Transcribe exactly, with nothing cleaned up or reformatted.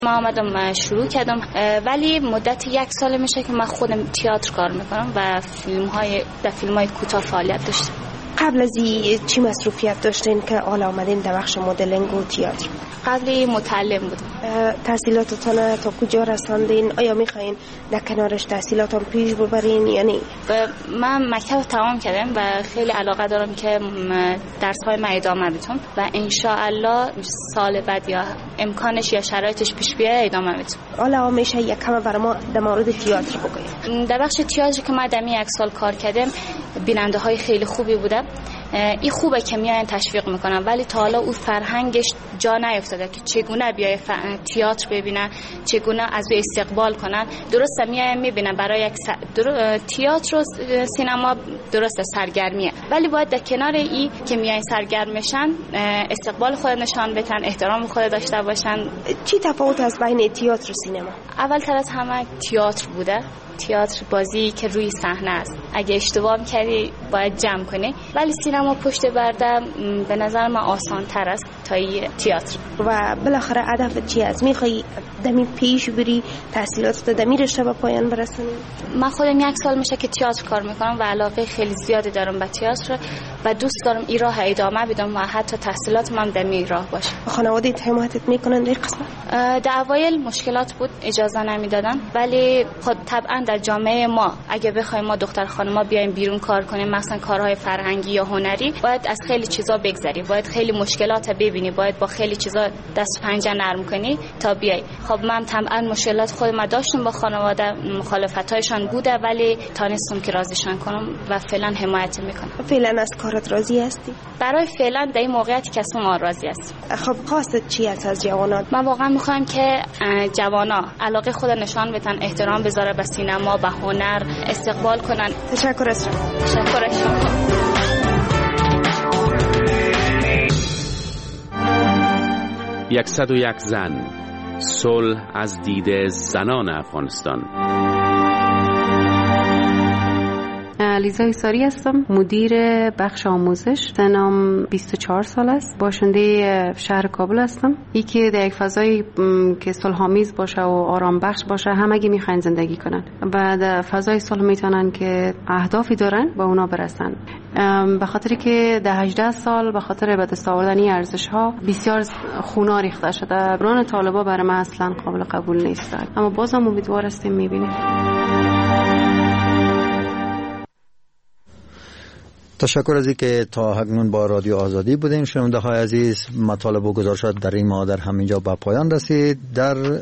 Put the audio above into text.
ما آمدم شروع کردم، ولی مدت یک سال میشه که من خودم تئاتر کار میکنم و فیلم های در فیلم های کوتاه فعالیت داشتم. قبل از این چی مصروفیت داشتین که حالا آمدین در بخش مدلینگ و تئاتر؟ قبلی متعلم بودم. تحصیلاتتان تا کجا رساندین؟ آیا میخواین در کنارش تحصیلاتان پیش ببرین یا نه؟ من مکتب تمام کردم و خیلی علاقه دارم که درس های من ادامه بدم و ان شاء الله سال بعد یا امکانش یا شرایطش پیش بیاد ادامه بدم. حالا میشه یک کم برای ما در مورد تئاتر بگید. در بخش تئاتر که من در یک سال کار کردم بیننده های خیلی خوبی بودن. این خوبه که میاین تشویق میکنن، ولی تا حالا اون فرهنگش جا نیفتاده که چگونه بیای تئاتر ببینن، چگونه از او استقبال کنن. درسته میاین میبینن برای یک س... در... تئاتر و سینما درسته سرگرمیه، ولی باید در کنار این که میاین سرگرم میشن استقبال خود نشان بدن، احترام خود داشته باشن. چی تفاوت از بین تئاتر و سینما؟ اول تر از همه تئاتر بوده. تئاتر بازی که روی صحنه است، اگه اشتباه کردی باید جمع کنی، ولی سینما پشت پرده به نظر من آسان تر است تا تئاتر. و بالاخره هدفت چی است؟ میخوای دمی پیش بری تحصیلاتت دمی رشته به پایان برسونی؟ من خودم یک سال میشه که تئاتر کار میکنم و علاقه خیلی زیادی دارم به تئاتر و دوست دارم این راه ادامه بدم و حتی تحصیلاتم هم دمی راه باشه. خانواده حمایتت میکنن در قسمت؟ در اوایل مشکلات بود، اجازه نمیدادن، ولی خود طبعا در جامعه ما اگه بخوایم ما دختر خانما بیایم بیرون کار کنیم، مثلا کارهای فرهنگی یا هنری، باید از خیلی چیزا بگذری، باید خیلی مشکلات ببینی، باید با خیلی چیزا دست پنجه نرم کنی تا بیای. خب من طبعا مشکلات خودم داشتم با خانواده، مخالفتایشان بوده، ولی تانستم که راضیشان کنم و فعلا حمایت میکنم. فعلا از کارت راضی هستی؟ برای فعلا در این موقعیتی که ما راضی هستم. خب خواستت چی است از جوانات؟ من واقعا میخوام که جوانا علاقه خود نشان بدن، احترام بذاره به سینما، به هنر، استقبال کنن. تشکر از شما. تشکر از شما. یکصد و یک زن، صلح از دید زنان افغانستان. لیزا ایساری هستم، مدیر بخش آموزش. سنم بیست و چهار سال است. باشنده شهر کابل هستم. یکی در یک فضایی که صلح‌آمیز باشه و آرام بخش باشه همگی میخواین زندگی کنن و در فضای صلح میتونن که اهدافی دارن با اونا برسن. به خاطری که در هجده سال به خاطر به دست آوردن این ارزش ها بسیار خونا ریخته شده. بران طالبا برای من اصلا قابل قبول نیست، اما بازم امیدوار هستیم میبینیم. تشکر از اینکه تا اکنون با رادیو آزادی بودین. شنونده های عزیز، مطالب و گزارشات در این ما در همینجا به پایان رسید. در